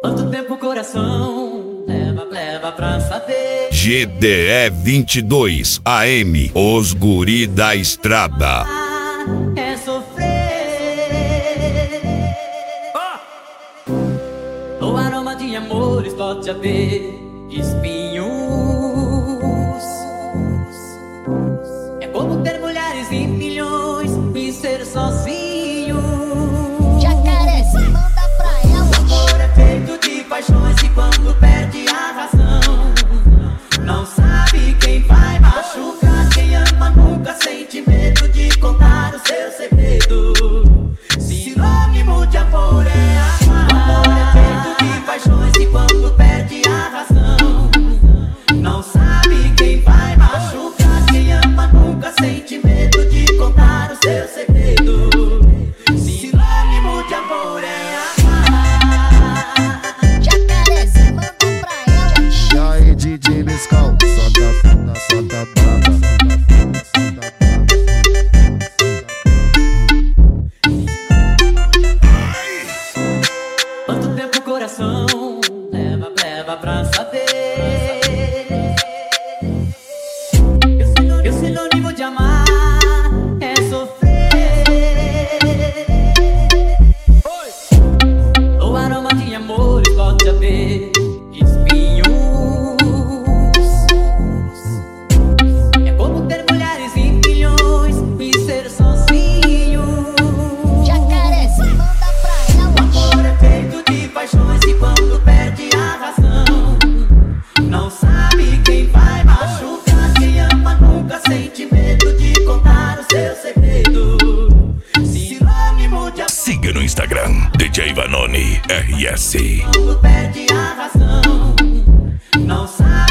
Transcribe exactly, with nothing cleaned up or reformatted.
Quanto tempo o coração leva, leva pra saber. G D E vinte e dois A M, os guri da estrada. É sofrer. Oh! O aroma de amores pode haver espinhos. É como ter mulheres em milhões e ser sozinho. Jacaré, se manda pra ela. O amor é feito de paixões e quando perde a razão, não sabe quem vai machucar. Quem ama nunca sente medo de contar o seu segredo. Sinônimo de amor é amar. O amor é feito de paixões e quando perde a razão, não sabe quem vai machucar. Quem ama nunca sente medo de contar o seu segredo. Sinônimo de amor é amar. Jacaré, se manda pra ela. E aí, D J Mescal, solta, solta, solta braba. Quanto tempo o coração leva, leva pra saber. E o sinônimo de amar é sofrer. O aroma de amores pode haver espinhos. É como ter mulheres em milhões e ser sozinho. Jacaré, se manda pra O ela. amor é feito de paixões e quando perde a razão, não sabe quem vai machucar. Quem ama nunca sente medo de contar o seu segredo. Sinônimo de amor. Siga no Instagram, D J Vanoni R S. Quando perde a razão, não sabe